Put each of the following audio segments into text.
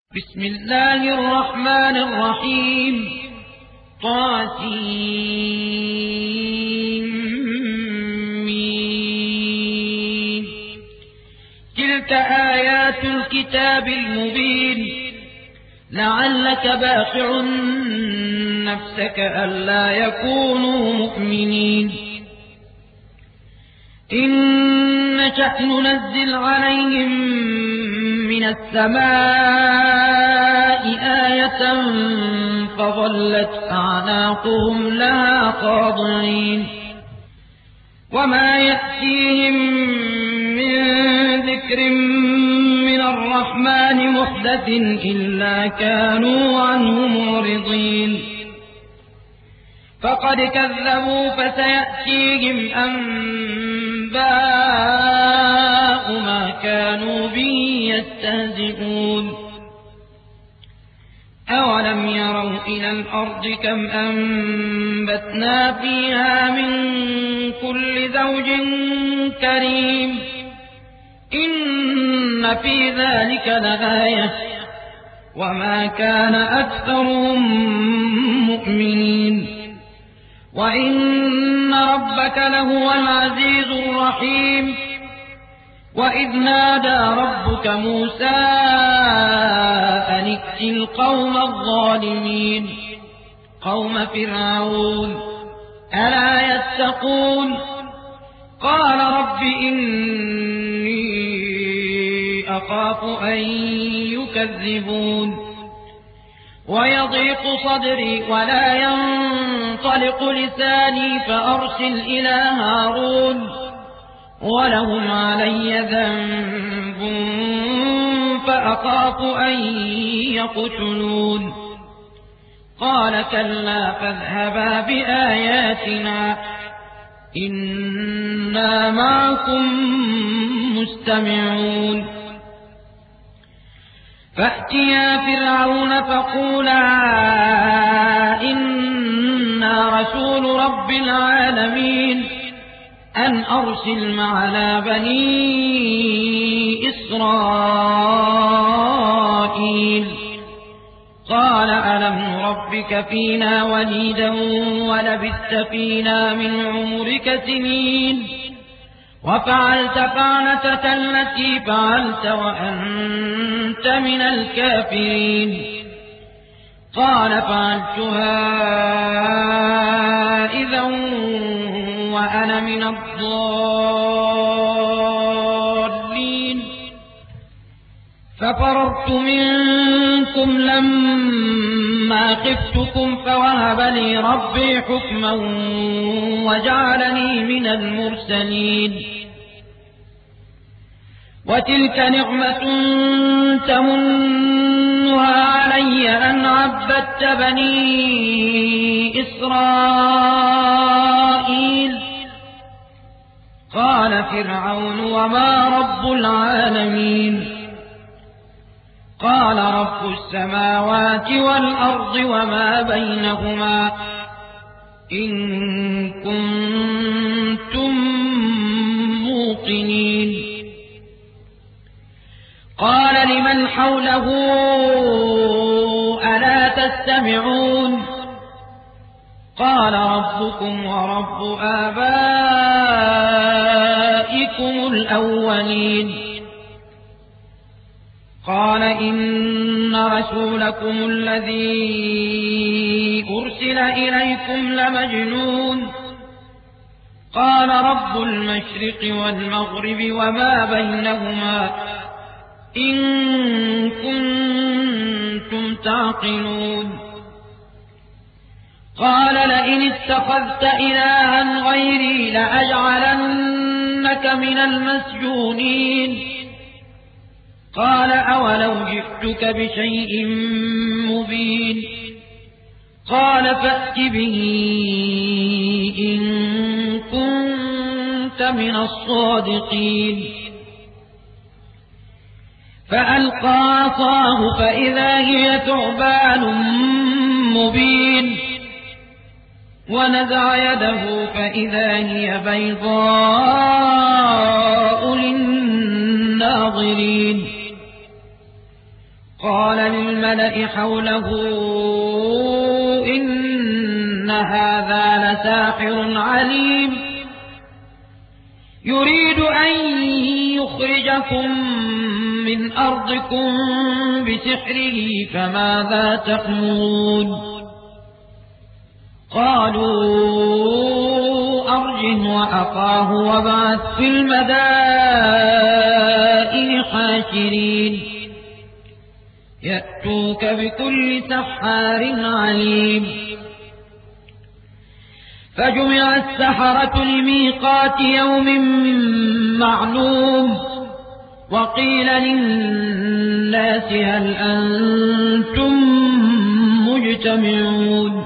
بسم الله الرحمن الرحيم طاسين تلك آيات الكتاب المبين لعلك باخع نفسك ألا يكونوا مؤمنين إن نشأ ننزل عليهم من السماء آية فظلت أعناقهم لها خاضعين وما يأتيهم من ذكر من الرحمن محدث إلا كانوا عنه معرضين فقد كذبوا فسيأتيهم أنباء ما كانوا به يستهزئون أولم يروا إلى الأرض كم أنبتنا فيها من كل زوج كريم إن في ذلك لآية وما كان أكثرهم مؤمنين وإن ربك لهو العزيز الرحيم وإذ نادى ربك موسى أن ائت القوم الظالمين قوم فرعون ألا يتقون قال رب إني أخاف أن يكذبون ويضيق صدري ولا ينطلق لساني فأرسل إلى هارون ولهم علي ذنب فأخاف أن يقتلون قال كلا فاذهبا بآياتنا إنا معكم مستمعون فأتيا فرعون فقولا إنا رسول رب العالمين أن أرسل معنا بني إسرائيل قال ألم نربك فينا وليدا ولبثت فينا من عمرك سنين وفعلت فعلتك التي فعلت وأنت من الكافرين قال فعلتها إذا وأنا من الضالين ففررت منكم لما خفتكم فوهب لي ربي حكما وجعلني من المرسلين وتلك نعمة تمنها علي أن عبدت بني إسرائيل قال فرعون وما رب العالمين قال رب السماوات والأرض وما بينهما إن كنتم موقنين قال لمن حوله ألا تستمعون قال ربكم ورب آبائكم الأولين قال إن رسولكم الذي أرسل إليكم لمجنون قال رب المشرق والمغرب وما بينهما إن كنتم تعقلون قال لئن اتخذت إلها غيري لأجعلنك من المسجونين قال أولو جئتك بشيء مبين قال فأت به إن كنت من الصادقين فألقى عصاه فإذا هي ثعبان مبين ونزع يده فإذا هي بيضاء للناظرين قال للملأ حوله إن هذا لساحر عليم يريد أن يخرجكم من أرضكم بسحره فماذا تأمرون قالوا أرجه وأخاه وابعث في المدائن حاشرين يأتوك بكل سحار عليم فجمع السحرة لميقات يوم معلوم وقيل للناس هل أنتم مجتمعون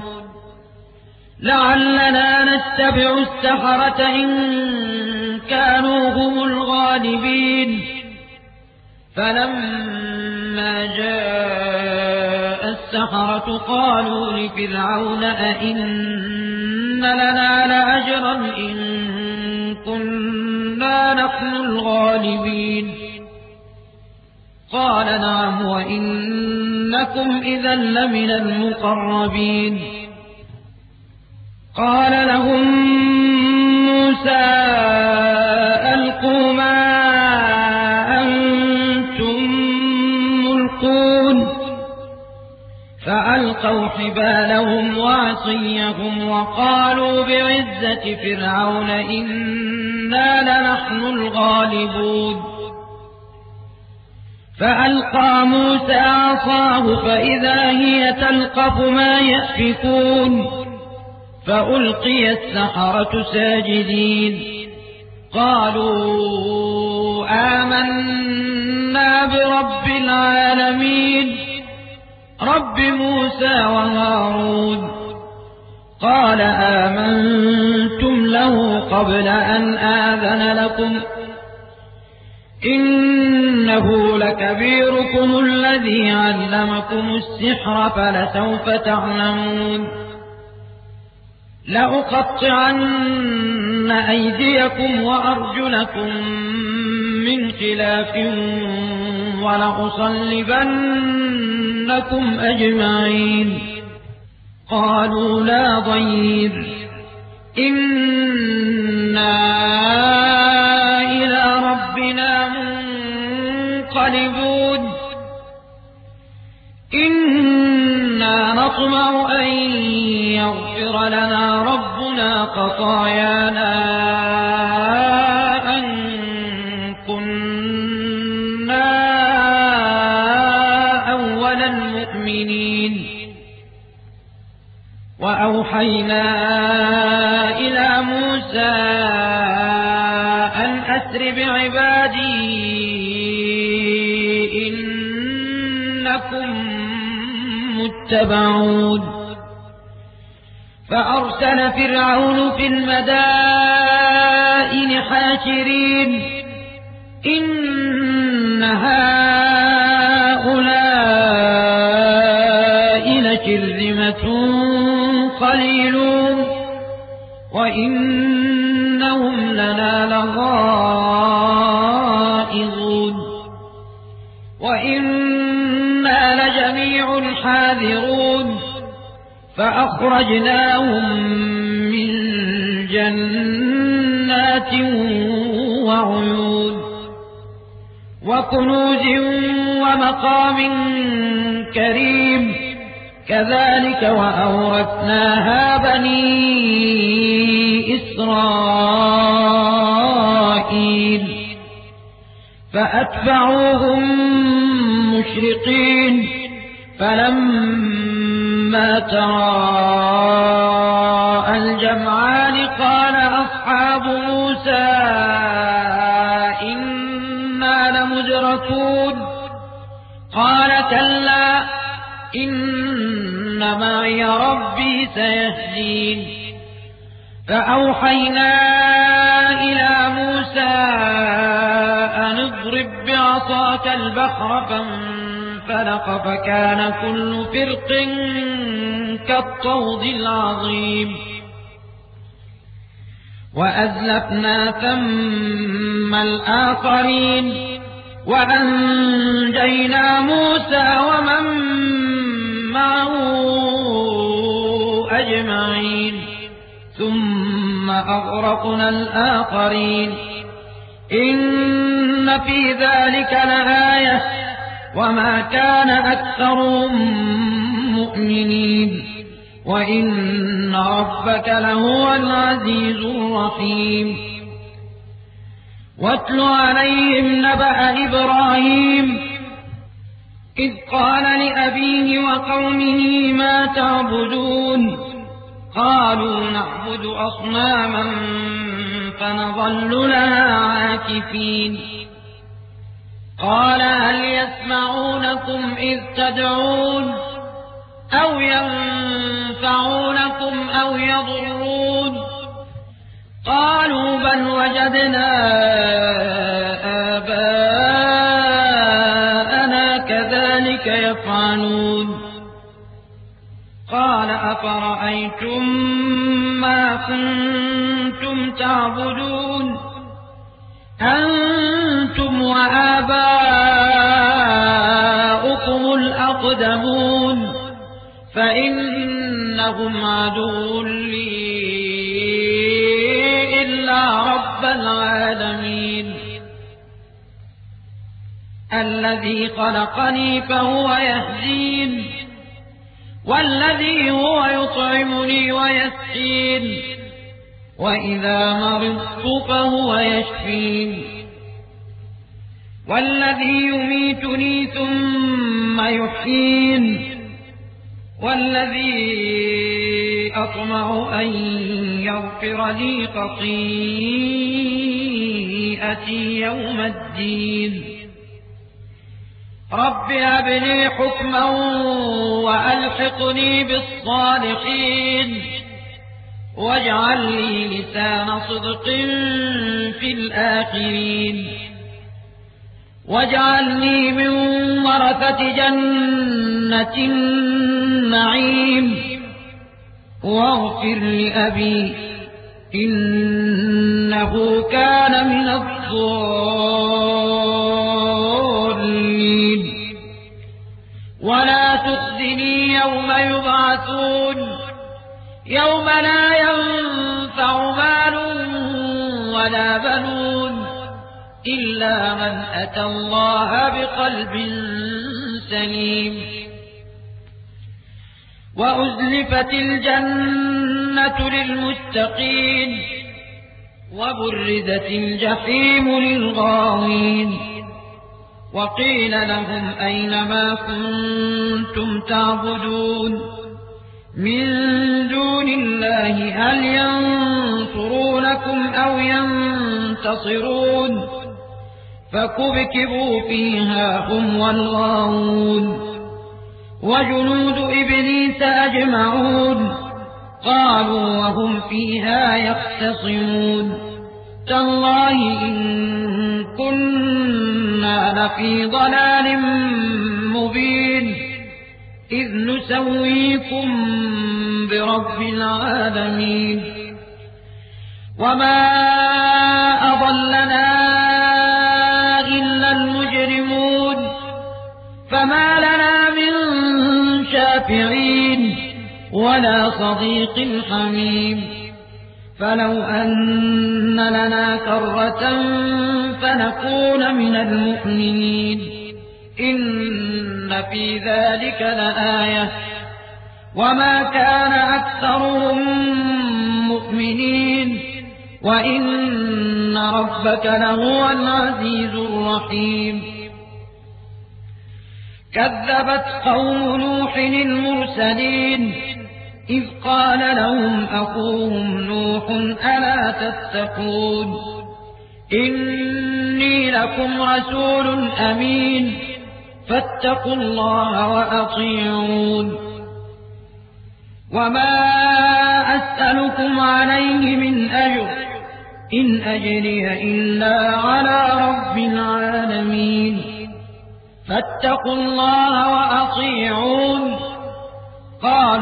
لعلنا نتبع السحرة إن كانوا هم الغالبين فلما جاء السحرة قالوا لفرعون أئن لنا لأجرا إن كنا نحن الغالبين قال نعم وإنكم إذا لمن المقربين قال لهم موسى ألقوا ما أنتم ملقون فألقوا حبالهم وعصيهم وقالوا بعزة فرعون إنا لنحن الغالبون فألقى موسى عصاه فإذا هي تلقف ما يأفكون فألقي السحرة ساجدين قالوا آمنا برب العالمين رب موسى وهارون قال آمنتم له قبل أن آذن لكم إنه لكبيركم الذي علمكم السحر فلسوف تعلمون لأقطعن أيديكم وأرجلكم من خلاف ولأصلبنكم أجمعين قالوا لا ضير إنا إلى ربنا منقلبون إنا نطمع أن يغفر لنا ربنا خطايانا أن كنا أول المؤمنين وأوحينا إلى موسى أن أسر بعبادي إنكم متبعون فأرسل فرعون في المدائن حاشرين إن هؤلاء لشرذمة قليلون وإنهم لنا لغائظون وإنا لجميع حاذرون فأخرجناهم من جنات وعيون وكنوز ومقام كريم كذلك وأورثناها بني إسرائيل فأتبعوهم مشرقين فلما تراءى الجمعان قال أصحاب موسى إنا لمدركون قال كلا إن معي ربي سيهدين فأوحينا إلى موسى أن اضرب بعصاك البحر فانفلق فكان كل فرق كالطود العظيم وأزلفنا ثم الآخرين وأنجينا موسى ومن معه أجمعين ثم أغرقنا الآخرين إن في ذلك لآية وما كان أكثرهم مؤمنين وإن ربك لهو العزيز الرحيم واتل عليهم نبأ إبراهيم إذ قال لأبيه وقومه ما تعبدون قالوا نعبد أصناما فنظل لها عاكفين قال هل يسمعونكم إذ تدعون أو ينفعونكم أو يضرون قالوا بل وجدنا آباءنا كذلك يفعلون قال أفرأيتم ما كنتم تعبدون أنتم وآباؤكم الأقدمون فإنهم عدو لي إلا رب العالمين الذي خلقني فهو يهدين والذي هو يطعمني ويسقين وإذا مرضت فهو يشفين والذي يميتني ثم يحيين والذي أطمع أن يغفر لي خطيئتي يوم الدين رب هب لي حكما وألحقني بالصالحين واجعل لي لسان صدق في الآخرين واجعلني من ورثة جنة النعيم واغفر لأبي إنه كان من الضالين ولا تخزني يوم يبعثون يوم لا ينفع مال ولا بنون إلا من أتى الله بقلب سليم وأزلفت الجنة للمتقين وبرزت الجحيم للغاوين وقيل لهم أين ما كنتم تعبدون من دون الله هل ينصرونكم أو ينتصرون فكبكبوا فيها هم والغاوون وجنود إبليس أجمعون قالوا وهم فيها يختصمون تالله إن كنا لفي ضلال مبين إذ نسويكم برب العالمين وما أضلنا إلا المجرمون فما لنا من شافعين ولا صديق حميم فلو أن لنا كرة فنكون من المؤمنين إن في ذلك لآية وما كان أكثرهم مؤمنين وإن ربك لهو العزيز الرحيم كذبت قوم نوح المرسلين إذ قال لهم أخوهم نوح ألا تتقون إني لكم رسول أمين فاتقوا الله وأطيعون وما أسألكم عليه من أجر إن أجري إلا على رب العالمين فاتقوا الله وأطيعون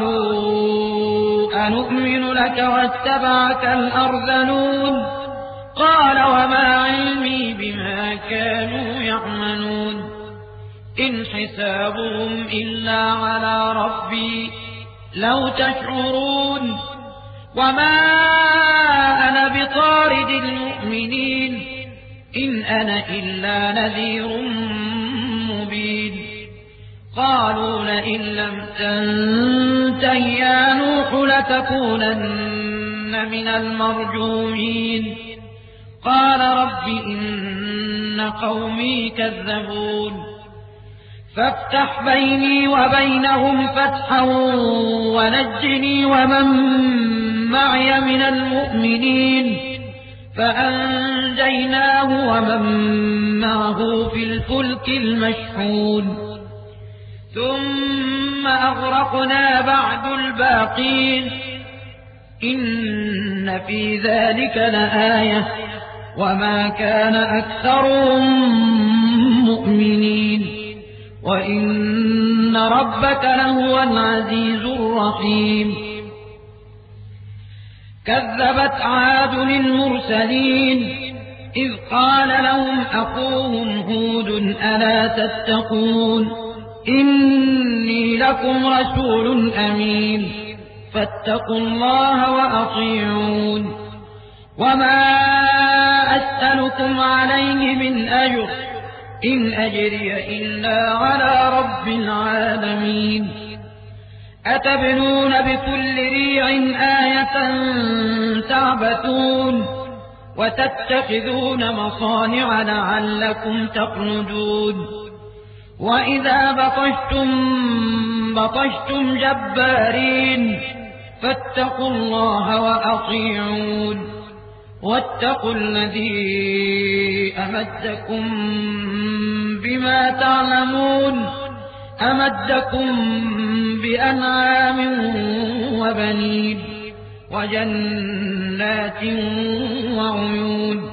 قالوا أنؤمن لك واتبعك الأرذلون قال وما علمي بما كانوا يعملون إن حسابهم إلا على ربي لو تشعرون وما أنا بطارد المؤمنين إن أنا إلا نذير مبين قالوا لئن لم تنته يا نوح لتكونن من المرجومين قال رب إن قومي كذبون فافتح بيني وبينهم فتحا ونجني ومن معي من المؤمنين فأنجيناه ومن معه في الفلك المشحون ثم أغرقنا بعد الباقين إن في ذلك لآية وما كان أكثرهم مؤمنين وإن ربك لهو العزيز الرحيم كذبت عاد المرسلين إذ قال لهم أخوهم هود ألا تتقون إني لكم رسول أمين فاتقوا الله وأطيعون وما أسألكم عليه من أجر إن أجري إلا على رب العالمين أتبنون بكل ريع آية تعبثون وتتخذون مصانع لعلكم تخلدون وإذا بطشتم جبارين فاتقوا الله وأطيعون واتقوا الذي أمدكم بما تعلمون أمدكم بأنعام وبنين وجنات وعيون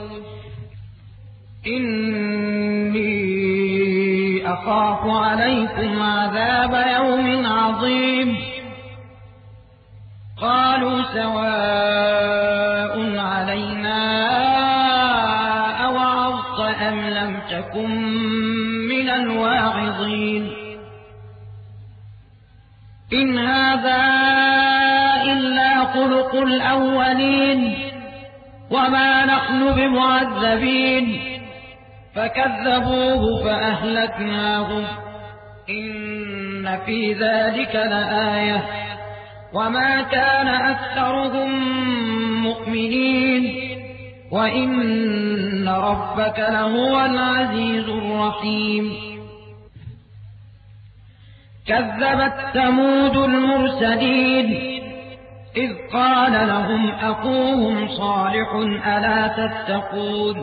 إني أخاف عليكم عذاب يوم عظيم قالوا سواء علينا أوعظت أم لم تكن من الواعظين إن هذا إلا خلق الأولين وما نحن بمعذبين فكذبوه فأهلكناهم إن في ذلك لآية وما كان أكثرهم مؤمنين وإن ربك لهو العزيز الرحيم كذبت ثمود المرسلين إذ قال لهم أخوهم صالح ألا تتقون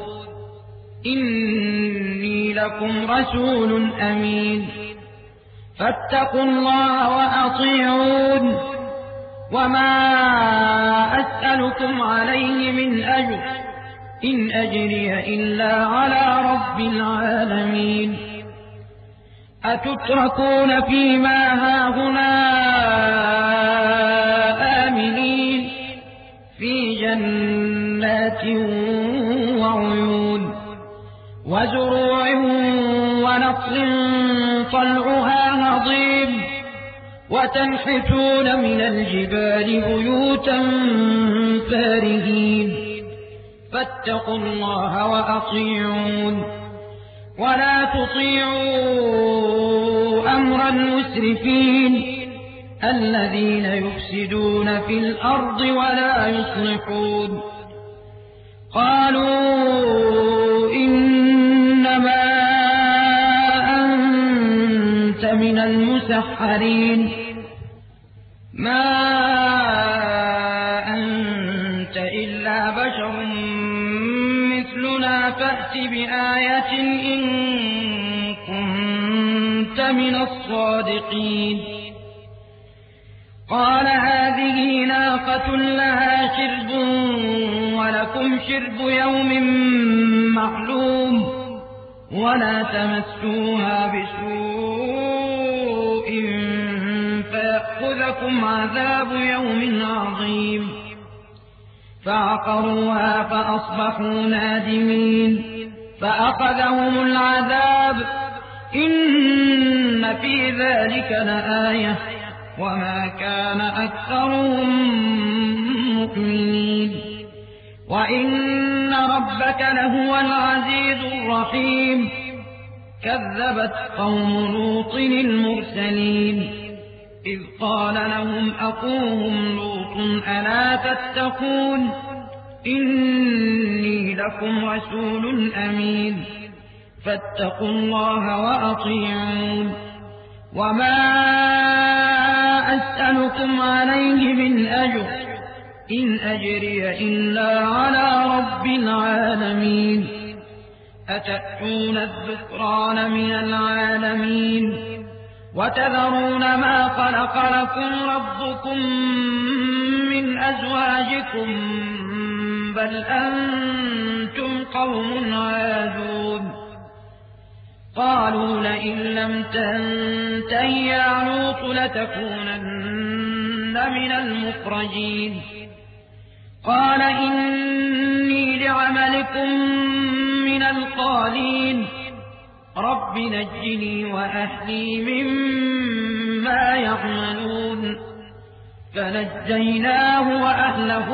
إني لكم رسول أمين فاتقوا الله وأطيعون وما أسألكم عليه من أجر إن أجري إلا على رب العالمين أتتركون فيما هاهنا آمنين في جنات وعيون وزروع ونخل طلعها هضيم وتنحتون من الجبال بيوتا فارهين فاتقوا الله وأطيعون ولا تطيعوا أمر المسرفين الذين يفسدون في الأرض ولا يصلحون قالوا إنما أنت من المسحرين ما أنت إلا بشر مثلنا فأت بآية إن كنت من الصادقين قال هذه ناقة لها شرب ولكم شرب يوم معلوم ولا تمسوها بسوء فيأخذكم عذاب يوم عظيم فعقروها فأصبحوا نادمين فأخذهم العذاب إن في ذلك لآية وما كان أكثرهم مؤمنين وإن ربك لهو العزيز الرحيم كذبت قوم لوط المرسلين إذ قال لهم أخوهم لوط ألا تتقون إني لكم رسول أمين فاتقوا الله وأطيعون وما أسألكم عليه من أجر إن أجري إلا على رب العالمين أتأتون الذكران من العالمين وتذرون ما خلق لكم ربكم من أزواجكم بل أنتم قوم عادون قالوا لئن لم تنته يا لوط لتكونن من المخرجين قال إني لعملكم من القالين رب نجني وأهلي مما يعملون فنجيناه وأهله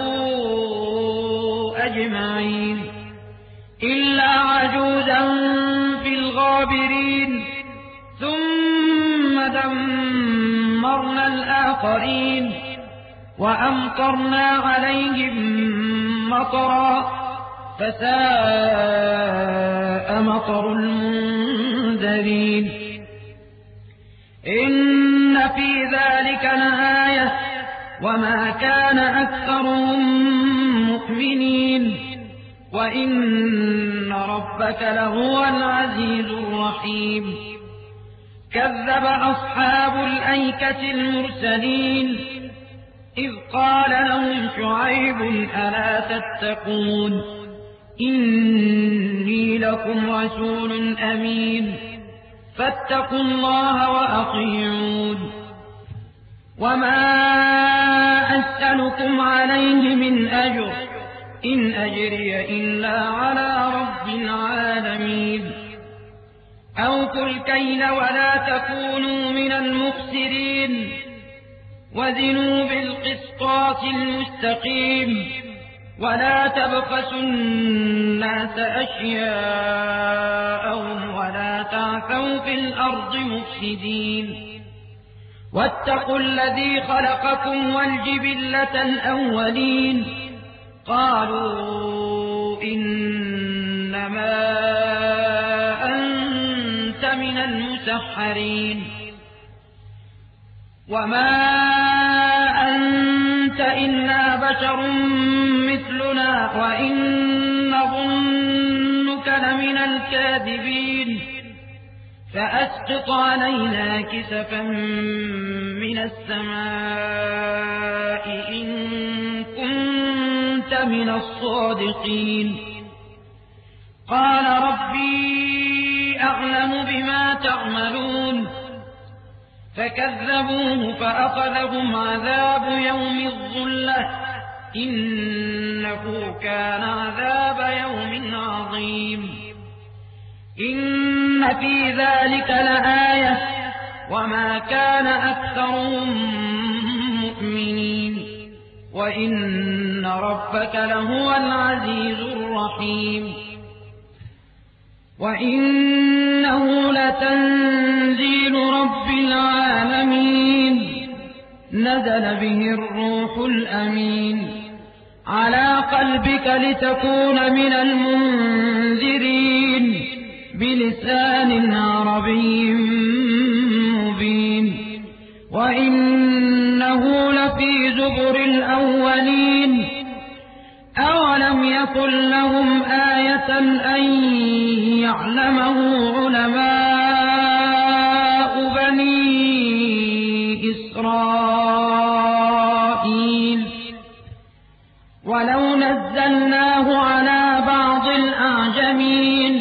أجمعين إلا عجوزا في الغابرين ثم دمرنا الآخرين وأمطرنا عليهم مطرا فساء مطر المنذرين إن في ذلك لآية وما كان أكثرهم مؤمنين وإن ربك لهو العزيز الرحيم كذب أصحاب الأيكة المرسلين إذ قال لهم شعيب ألا تتقون إني لكم رسول أمين فاتقوا الله وأطيعون وما أسألكم عليه من أجر إن أجري إلا على رب العالمين أوفوا الكيل ولا تكونوا من المخسرين وزنوا بالقسطاس المستقيم ولا تبخسوا الناس أشياءهم ولا تعثوا في الأرض مفسدين واتقوا الذي خلقكم والجبلة الأولين قالوا إنما أنت من المسحرين وما أنت إلا بشر مثلنا وإن نظنك لمن الكاذبين فأسقط علينا كسفا من السماء إن كنت من الصادقين قال ربي أعلم بما تعملون فكذبوه فأخذهم عذاب يوم الظلة إنه كان عذاب يوم عظيم إن في ذلك لآية وما كان أكثرهم مؤمنين وإن ربك لهو العزيز الرحيم وإنه لتنزيل رب العالمين نزل به الروح الأمين على قلبك لتكون من المنذرين بلسان عربي مبين وإنه لفي زبر الأولين أولم يكن لهم آية أن يعلمه علماء بني إسرائيل ولو نزلناه على بعض الأعجمين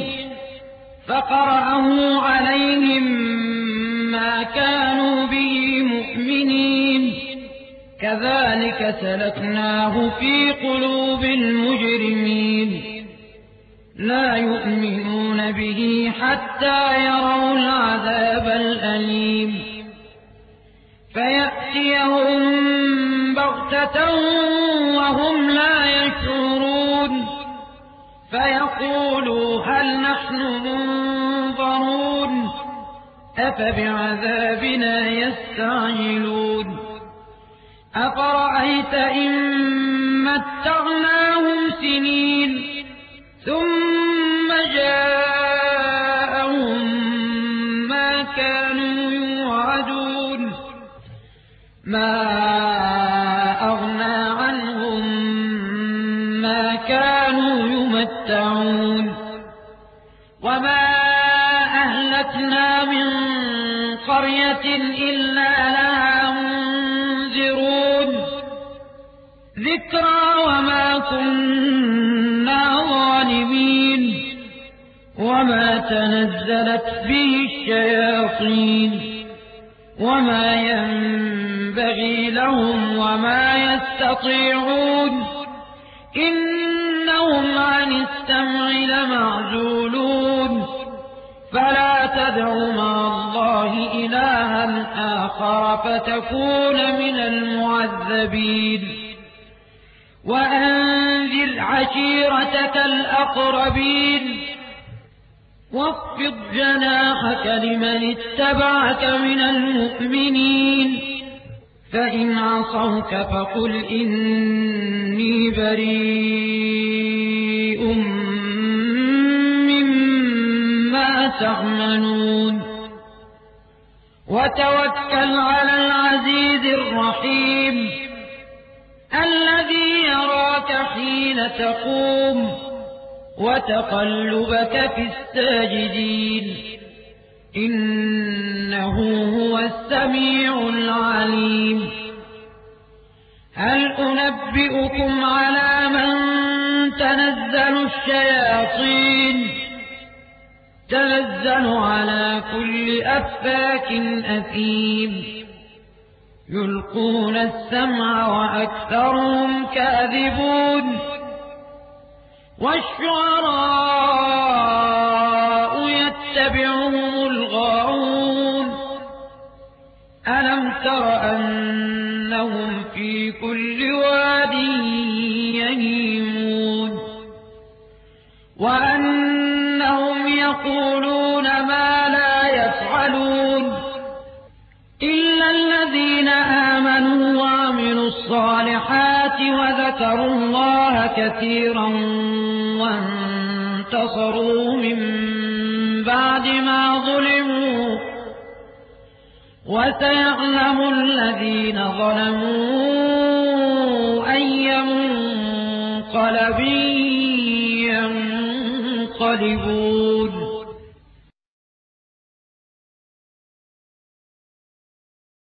فقرأه عليهم ما كانوا به مؤمنين كذلك كذلك سلكناه في قلوب المجرمين لا يؤمنون به حتى يروا العذاب الأليم فيأتيهم بغتة وهم لا يشعرون فيقولوا هل نحن منظرون أفبعذابنا يستعجلون أفرأيت إن متعناهم سنين ثم جاءهم ما كانوا يوعدون ما أغنى عنهم ما كانوا يمتعون وما أهلكنا من قرية إلا لها منذرون ذكرى وما كنا ظالمين وما تنزلت به الشياطين وما ينبغي لهم وما يستطيعون إنهم عن السمع لمعزولون فلا تدع مع الله إلها آخر فتكون من المعذبين وأنذر عشيرتك الأقربين واخفض جناحك لمن اتبعك من المؤمنين فإن عصوك فقل إني بريء مما تعملون وتوكل على العزيز الرحيم الذي يراك حين تقوم وتقلبك في الساجدين إنه هو السميع العليم هل أنبئكم على من تنزل الشياطين تنزل على كل أفاك أثيم يلقون السمع وأكثرهم كاذبون والشعراء يتبعهم الغاوون ألم تر أنهم في كل واد يهيمون وأنهم يقولون ما لا يفعلون إلا الذين آمنوا وعملوا الصالحات وذكروا الله كثيرا وانتصروا من بعد ما ظلموا وسيعلم الذين ظلموا أي منقلب ينقلبون